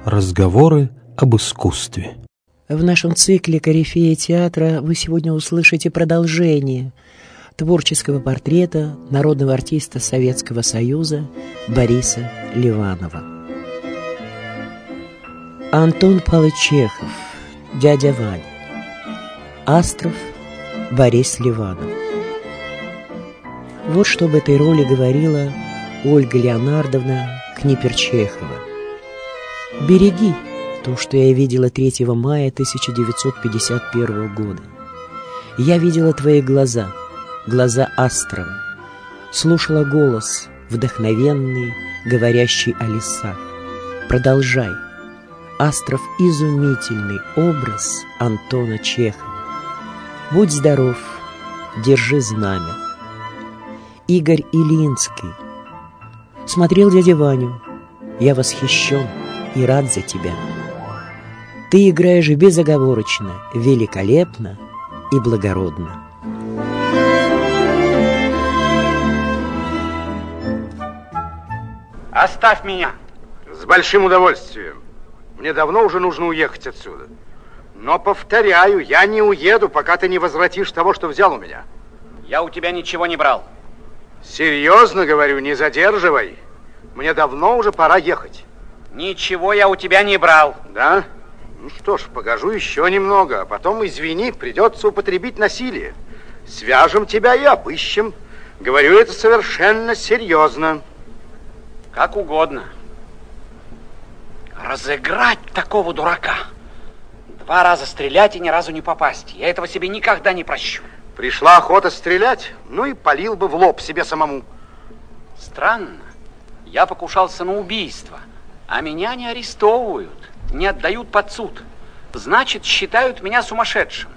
Разговоры об искусстве. В нашем цикле «Корифеи театра» вы сегодня услышите продолжение творческого портрета народного артиста Советского Союза Бориса Ливанова. Антон Павлович Чехов, дядя Ваня. Астров Борис Ливанов. Вот что об этой роли говорила Ольга Леонардовна Книперчехова. «Береги то, что я видела 3 мая 1951 года. Я видела твои глаза, глаза Астрова, слушала голос, вдохновенный, говорящий о лесах. Продолжай. Астров — изумительный образ Антона Чехова. Будь здоров, держи знамя». Игорь Илинский. Смотрел дядя Ваню. Я восхищен и рад за тебя. Ты играешь безоговорочно, великолепно и благородно. Оставь меня. С большим удовольствием. Мне давно уже нужно уехать отсюда. Но, повторяю, я не уеду, пока ты не возвратишь того, что взял у меня. Я у тебя ничего не брал. Серьезно говорю, не задерживай. Мне давно уже пора ехать. Ничего я у тебя не брал. Да? Ну что ж, погожу еще немного, а потом, извини, придется употребить насилие. Свяжем тебя и обыщем. Говорю это совершенно серьезно. Как угодно. Разыграть такого дурака. 2 раза стрелять и ни разу не попасть. Я этого себе никогда не прощу. Пришла охота стрелять, ну и палил бы в лоб себе самому. Странно. Я покушался на убийство, а меня не арестовывают, не отдают под суд. Значит, считают меня сумасшедшим.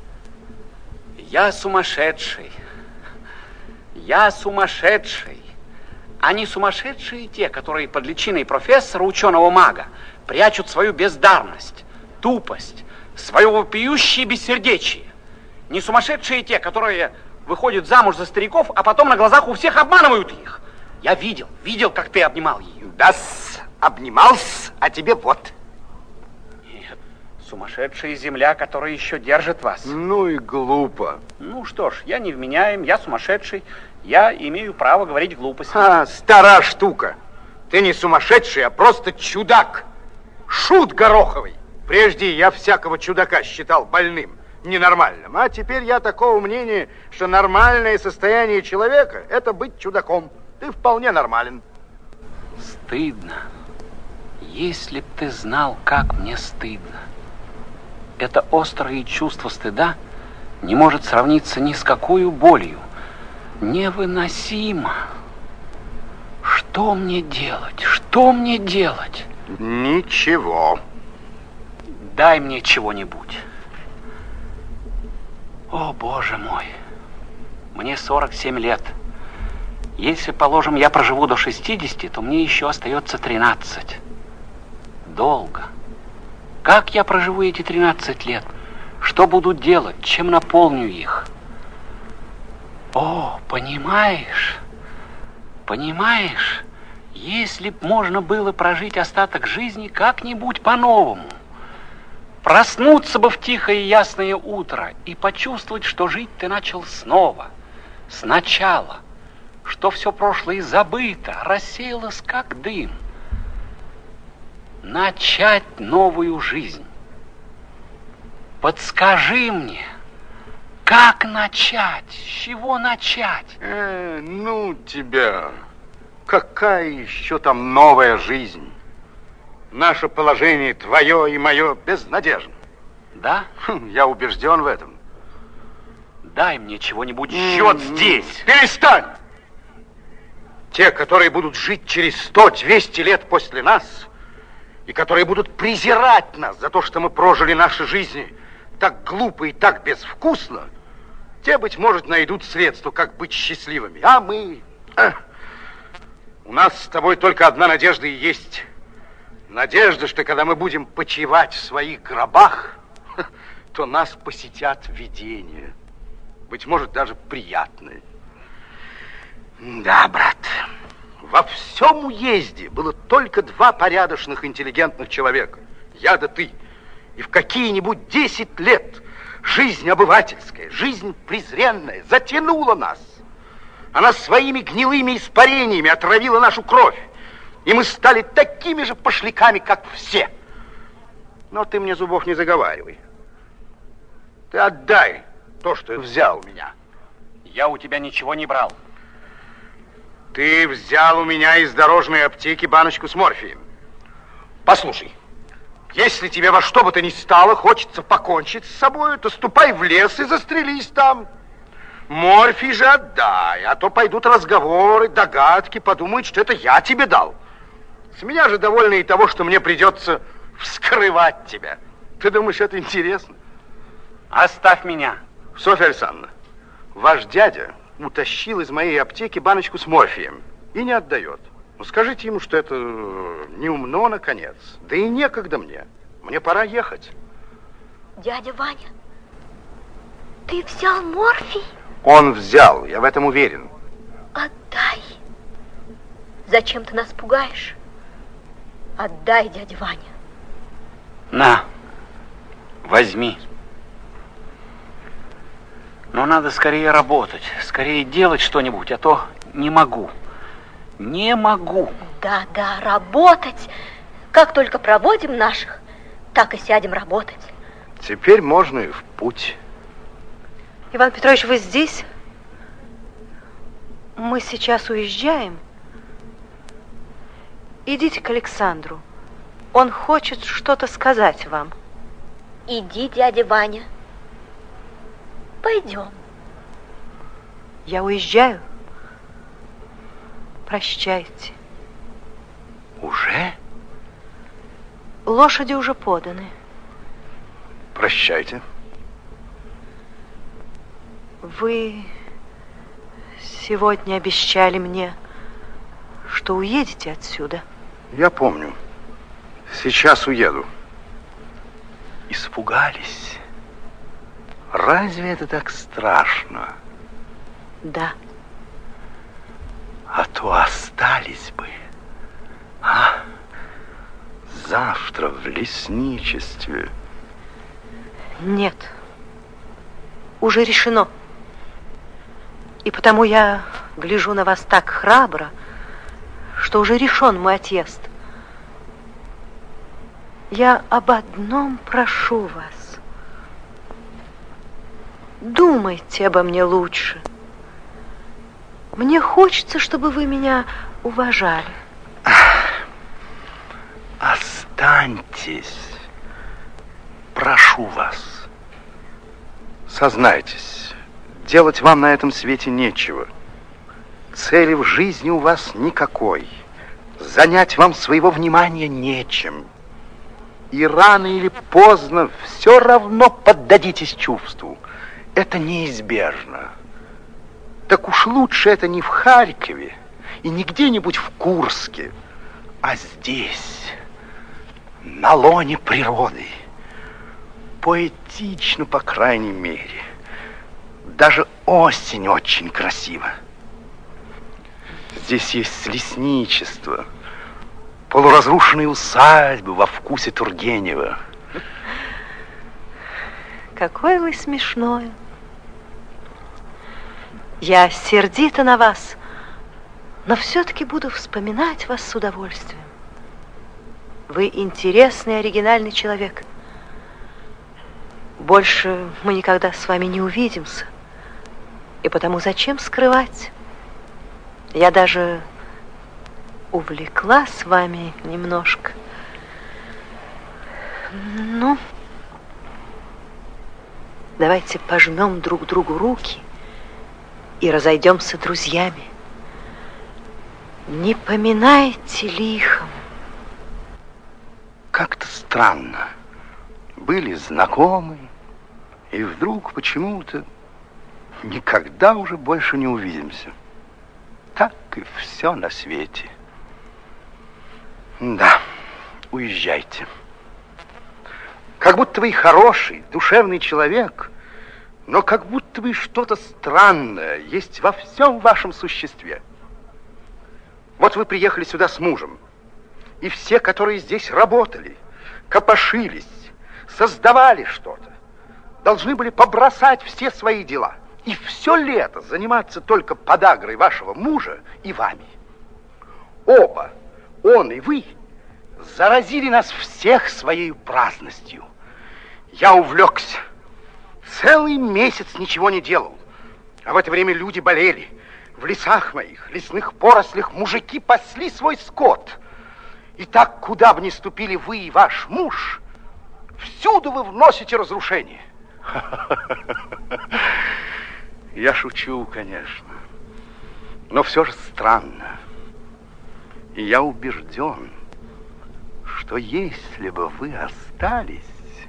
Я сумасшедший. Я сумасшедший. Они сумасшедшие те, которые под личиной профессора, ученого-мага, прячут свою бездарность, тупость, свое вопиющее бессердечие. Не сумасшедшие те, которые выходят замуж за стариков, а потом на глазах у всех обманывают их. Я видел, как ты обнимал ее. Да-с, обнимал-с, а тебе вот. Нет, сумасшедшая земля, которая еще держит вас. Ну и глупо. Ну что ж, я невменяем, я сумасшедший, я имею право говорить глупости. Стара штука. Ты не сумасшедший, а просто чудак. Шут гороховый. Прежде я всякого чудака считал больным, ненормальным. А теперь я такого мнения, что нормальное состояние человека – это быть чудаком. Ты вполне нормален. Стыдно. Если б ты знал, как мне стыдно. Это острое чувство стыда не может сравниться ни с какой болью. Невыносимо. Что мне делать? Что мне делать? Ничего. Дай мне чего-нибудь. О, Боже мой. Мне 47 лет. Если, положим, я проживу до 60, то мне еще остается 13. Долго. Как я проживу эти 13 лет? Что буду делать? Чем наполню их? О, понимаешь? Понимаешь? Если б можно было прожить остаток жизни как-нибудь по-новому. Проснуться бы в тихое и ясное утро и почувствовать, что жить ты начал снова, сначала, что все прошлое забыто, рассеялось как дым. Начать новую жизнь. Подскажи мне, как начать, с чего начать? Ну тебя, какая еще там новая жизнь? Наше положение, твое и мое, безнадежно. Да? Я убежден в этом. Дай мне чего-нибудь счет здесь. Перестань! Те, которые будут жить через 100-200 лет после нас, и которые будут презирать нас за то, что мы прожили наши жизни так глупо и так безвкусно, те, быть может, найдут средства, как быть счастливыми. А мы... У нас с тобой только одна надежда и есть. Надежда, что когда мы будем почивать в своих гробах, то нас посетят видения. Быть может, даже приятные. Да, брат, Во всем уезде было только 2 порядочных, интеллигентных человека. Я да ты. И в какие-нибудь 10 лет жизнь обывательская, жизнь презренная затянула нас. Она своими гнилыми испарениями отравила нашу кровь. И мы стали такими же пошляками, как все. Но ты мне зубов не заговаривай. Ты отдай то, что взял у меня. Я у тебя ничего не брал. Ты взял у меня из дорожной аптеки баночку с морфием. Послушай, если тебе во что бы то ни стало хочется покончить с собой, то ступай в лес и застрелись там. Морфий же отдай, а то пойдут разговоры, догадки, подумают, что это я тебе дал. С меня же довольно и того, что мне придется вскрывать тебя. Ты думаешь, это интересно? Оставь меня. Софья Александровна, ваш дядя утащил из моей аптеки баночку с морфием и не отдает. Ну, скажите ему, что это неумно, наконец. Да и некогда мне. Мне пора ехать. Дядя Ваня, ты взял морфий? Он взял, я в этом уверен. Отдай. Зачем ты нас пугаешь? Отдай, дядя Ваня. На, возьми. Но надо скорее работать, скорее делать что-нибудь, а то не могу. Не могу. Да, работать. Как только проводим наших, так и сядем работать. Теперь можно и в путь. Иван Петрович, вы здесь? Мы сейчас уезжаем. Идите к Александру. Он хочет что-то сказать вам. Иди, дядя Ваня. Пойдем. Я уезжаю. Прощайте. Уже? Лошади уже поданы. Прощайте. Вы сегодня обещали мне, что уедете отсюда. Я помню. Сейчас уеду. Испугались? Разве это так страшно? Да. А то остались бы. А? Завтра в лесничестве. Нет. Уже решено. И потому я гляжу на вас так храбро, что уже решен мой отъезд. Я об одном прошу вас. Думайте обо мне лучше. Мне хочется, чтобы вы меня уважали. Останьтесь. Прошу вас. Сознайтесь, делать вам на этом свете нечего. Цели в жизни у вас никакой. Занять вам своего внимания нечем. И рано или поздно все равно поддадитесь чувству. Это неизбежно. Так уж лучше это не в Харькове и не где-нибудь в Курске, а здесь, на лоне природы. Поэтично, по крайней мере. Даже осень очень красива. Здесь есть лесничество, полуразрушенные усадьбы во вкусе Тургенева. Какой вы смешной. Я сердита на вас, но все-таки буду вспоминать вас с удовольствием. Вы интересный, оригинальный человек. Больше мы никогда с вами не увидимся. И потому зачем скрывать? Я даже увлеклась вами немножко. Ну, давайте пожмем друг другу руки и разойдемся друзьями. Не поминайте лихом. Как-то странно. Были знакомы, и вдруг почему-то никогда уже больше не увидимся. Так и все на свете. Да, уезжайте. Как будто вы хороший, душевный человек, но как будто бы что-то странное есть во всем вашем существе. Вот вы приехали сюда с мужем, и все, которые здесь работали, копошились, создавали что-то, должны были побросать все свои дела и все лето заниматься только подагрой вашего мужа и вами. Оба, он и вы, заразили нас всех своей праздностью. Я увлекся. Целый месяц ничего не делал. А в это время люди болели. В лесах моих, лесных порослях мужики пасли свой скот. И так, куда бы ни ступили вы и ваш муж, всюду вы вносите разрушение. Я шучу, конечно. Но все же странно. И я убежден, что если бы вы остались,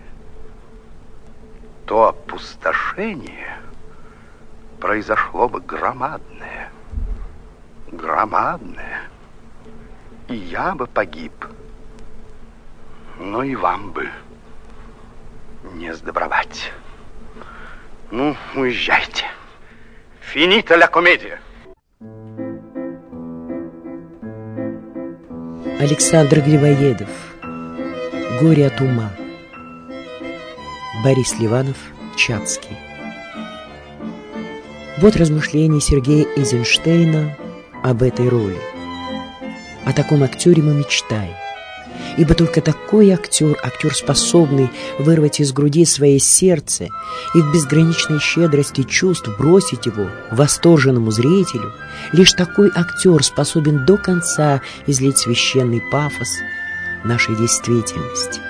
то опустошение произошло бы громадное. Громадное. И я бы погиб. Но и вам бы не сдобровать. Ну, уезжайте. Финита ля комедия. Александр Грибоедов. Горе от ума. Борис Ливанов. Чацкий. Вот размышления Сергея Эйзенштейна об этой роли. О таком актере мы мечтаем. Ибо только такой актер, способный вырвать из груди свое сердце и в безграничной щедрости чувств бросить его восторженному зрителю, лишь такой актер способен до конца излить священный пафос нашей действительности.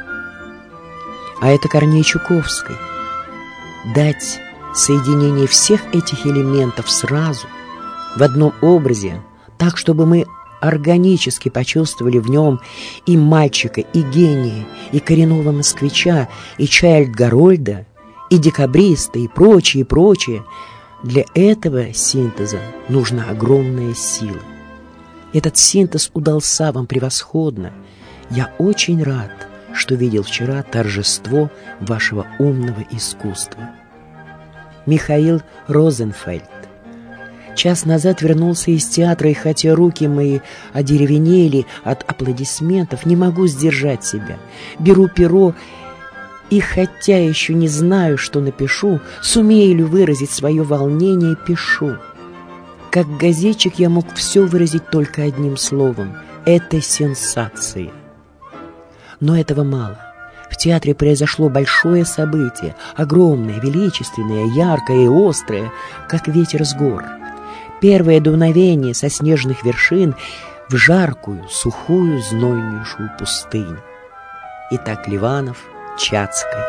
А это Корней Чуковский. Дать соединение всех этих элементов сразу, в одном образе, так, чтобы мы органически почувствовали в нем и мальчика, и гения, и коренного москвича, и Чайльд-Гарольда, и декабриста, и прочее, прочее. Для этого синтеза нужна огромная сила. Этот синтез удался вам превосходно. Я очень рад, что видел вчера торжество вашего умного искусства. Михаил Розенфельд. Час назад вернулся из театра, и хотя руки мои одеревенели от аплодисментов, не могу сдержать себя. Беру перо, и хотя еще не знаю, что напишу, сумею ли выразить свое волнение, пишу. Как газетчик я мог все выразить только одним словом. Это сенсация. Но этого мало. В театре произошло большое событие, огромное, величественное, яркое и острое, как ветер с гор. Первое дуновение со снежных вершин в жаркую, сухую, знойнейшую пустыню. Итак, Ливанов, Чацкой.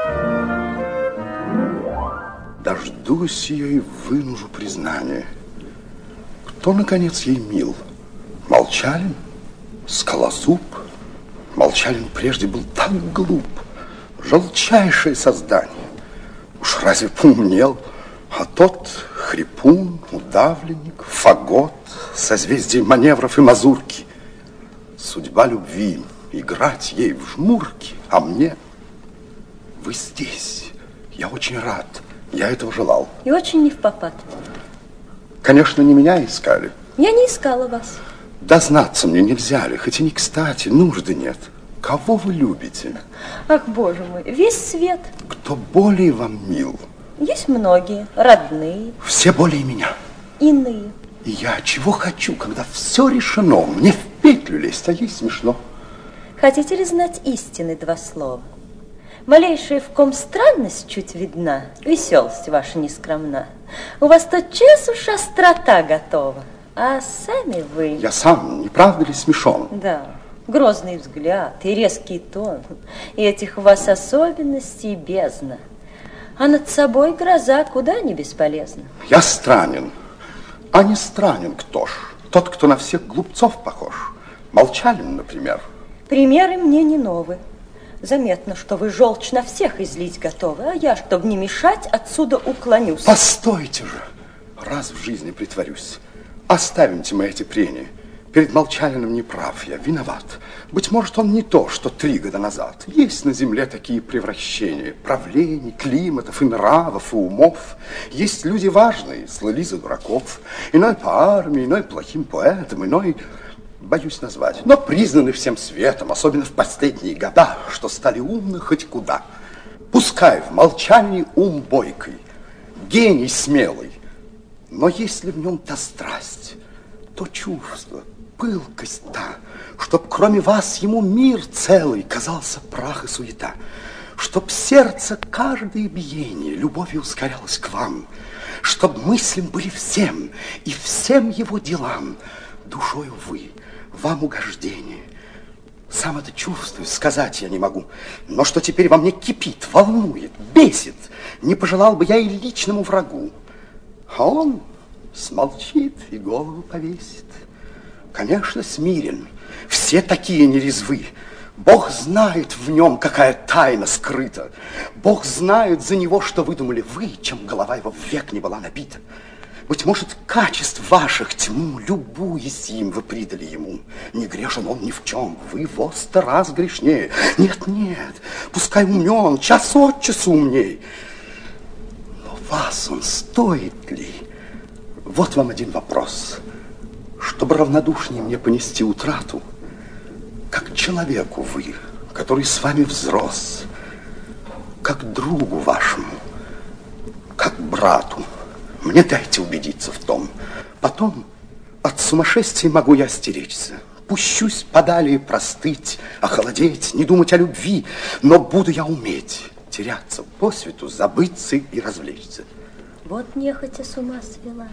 Дождусь ее и вынужу признание. Кто, наконец, ей мил? Молчалин? Скалозуб? Молчалин прежде был так глуп. Желчайшее создание. Уж разве поумнел? А тот хрипун, удавленник, фагот, созвездие маневров и мазурки. Судьба любви, играть ей в жмурки, а мне... Вы здесь. Я очень рад. Я этого желал. И очень не впопад. Конечно, не меня искали. Я не искала вас. Дознаться мне нельзя ли, хоть и не кстати, нужды нет. Кого вы любите? Ах, боже мой, весь свет. Кто более вам мил? Есть многие, родные. Все более меня. Иные. И я чего хочу, когда все решено? Мне в петлю лезть, а ей смешно. Хотите ли знать истины два слова? Малейшая в ком странность чуть видна, веселость ваша нескромна. У вас тотчас уж острота готова, а сами вы... Я сам, не правда ли, смешон? Да, грозный взгляд и резкий тон, и этих у вас особенностей бездна. А над собой гроза куда не бесполезна. Я странен, а не странен кто ж? Тот, кто на всех глупцов похож. Молчалин, например. Примеры мне не новы. Заметно, что вы желчь на всех излить готовы, а я, чтобы не мешать, отсюда уклонюсь. Постойте же, раз в жизни притворюсь. Оставимте мы эти прения. Перед Молчалиным не прав я, виноват. Быть может, он не то, что 3 года назад. Есть на земле такие превращения, правлений, климатов и нравов, и умов. Есть люди важные, слыли за дураков. Иной по армии, иной плохим поэтом, иной боюсь назвать, но признаны всем светом, особенно в последние года, что стали умны хоть куда. Пускай в молчании ум бойкий, гений смелый, но если в нем та страсть, то чувство, пылкость та, чтоб кроме вас ему мир целый казался прах и суета, чтоб сердце каждое биение любовью ускорялось к вам, чтоб мыслям были всем и всем его делам душою вы, вам угождение. Сам это чувствую, сказать я не могу, но что теперь во мне кипит, волнует, бесит, не пожелал бы я и личному врагу. А он смолчит и голову повесит. Конечно, смирен, все такие нерезвы. Бог знает в нем, какая тайна скрыта. Бог знает за него, что выдумали вы, чем голова его век не была набита. Быть может, качеств ваших тьму, любуясь им, вы придали ему. Не грешен он ни в чем, вы во 100 раз грешнее. Нет, нет, пускай умен, час от часу умней. Но вас он стоит ли? Вот вам один вопрос. Чтобы равнодушнее мне понести утрату, как человеку вы, который с вами взрос, как другу вашему, как брату, мне дайте убедиться в том. Потом от сумасшествия могу я стеречься. Пущусь подалее простыть, охолодеть, не думать о любви, но буду я уметь теряться по свету, забыться и развлечься. Вот нехотя с ума свела.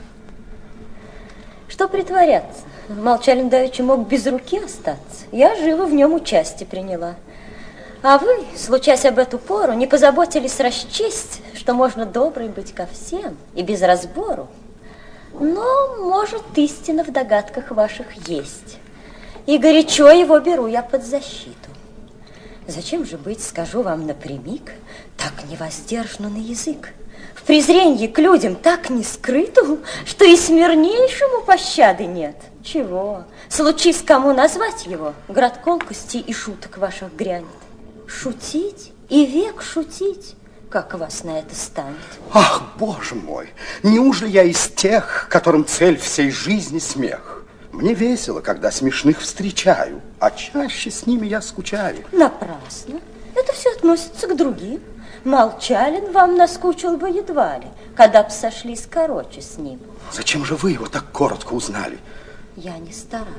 Что притворяться? Молчалин давеча мог без руки остаться. Я живо в нем участие приняла. А вы, случаясь об эту пору, не позаботились расчесть, что можно доброй быть ко всем и без разбору. Но, может, истина в догадках ваших есть. И горячо его беру я под защиту. Зачем же быть, скажу вам напрямик, так невоздержанно на язык? В презренье к людям так не скрыту, что и смирнейшему пощады нет. Чего? Случись кому назвать его, град колкостей и шуток ваших грянет. Шутить и век шутить, как вас на это станет? Ах, Боже мой, неужели я из тех, которым цель всей жизни смех? Мне весело, когда смешных встречаю, а чаще с ними я скучаю. Напрасно. Это все относится к другим. Молчалин вам наскучил бы едва ли, когда б сошлись короче с ним. Зачем же вы его так коротко узнали? Я не старалась.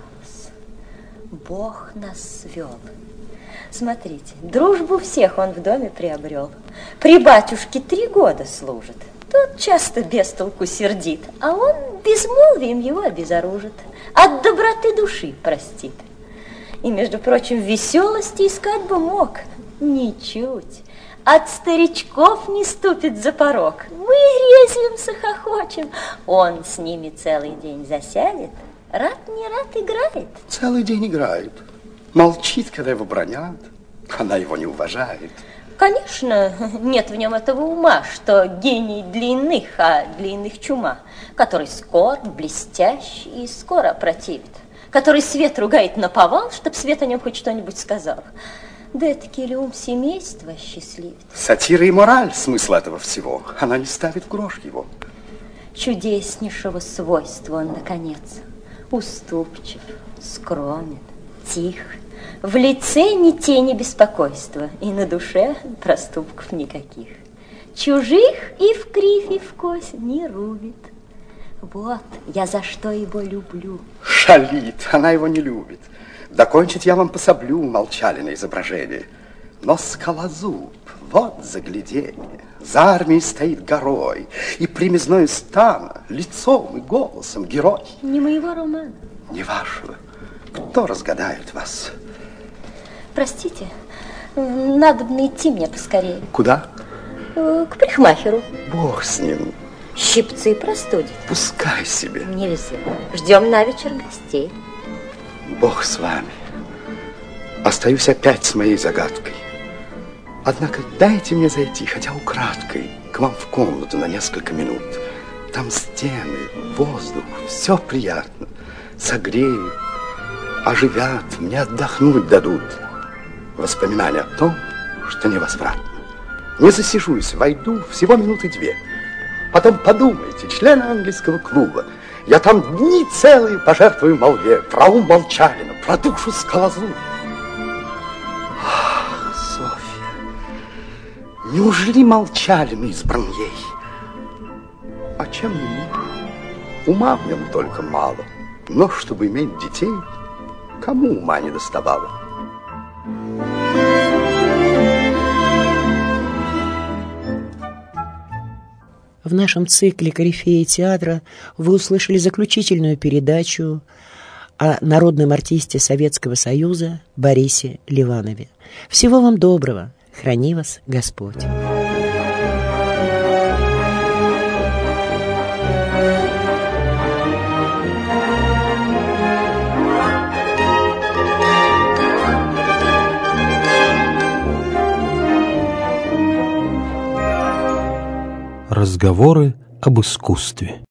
Бог нас свел. Смотрите, дружбу всех он в доме приобрел. При батюшке 3 года служит. Тот часто без толку сердит, а он безмолвием его обезоружит. От доброты души простит. И, между прочим, веселости искать бы мог. Ничуть. От старичков не ступит за порог. Мы резвимся, хохочем. Он с ними целый день засядет. Рад не рад играет. Целый день играет. Молчит, когда его бранят. Она его не уважает. Конечно, нет в нем этого ума, что гений для иных, а для иных чума, который скор, блестящ и скоро противит, который свет ругает наповал, чтоб свет о нем хоть что-нибудь сказал. Да этакий ли ум семейства счастливит? Сатира и мораль, смысл этого всего. Она не ставит в грош его. Чудеснейшего свойства он, наконец. Уступчив, скромен, тих. В лице ни тени беспокойства, и на душе проступков никаких. Чужих и в кривь, и в кость не рубит. Вот я за что его люблю. Шалит, она его не любит. Докончить я вам пособлю Молчалина изображение. Но скалозуб, вот загляденье. За армией стоит горой, и примезною стана, лицом и голосом герой. Не моего романа. Не вашего. Кто разгадает вас? Простите, надо бы идти мне поскорее. Куда? К парикмахеру. Бог с ним. Щипцы простудит. Пускай себе. Нельзя. Ждем на вечер гостей. Бог с вами. Остаюсь опять с моей загадкой. Однако дайте мне зайти, хотя украдкой, к вам в комнату на несколько минут. Там стены, воздух, все приятно. Согреют, оживят, мне отдохнуть дадут. Воспоминания о том, что невозвратно. Не засижусь, войду всего минуты 2. Потом подумайте, члены английского клуба, Я там дни целые пожертвую молве про ум Молчалина, про душу Скалозуб. Ах, Софья, неужели Молчалин избран ей? А чем ему? Ума в нем только мало, но чтобы иметь детей, кому ума не доставало? В нашем цикле «Корифеи театра» вы услышали заключительную передачу о народном артисте Советского Союза Борисе Ливанове. Всего вам доброго. Храни вас Господь. Разговоры об искусстве.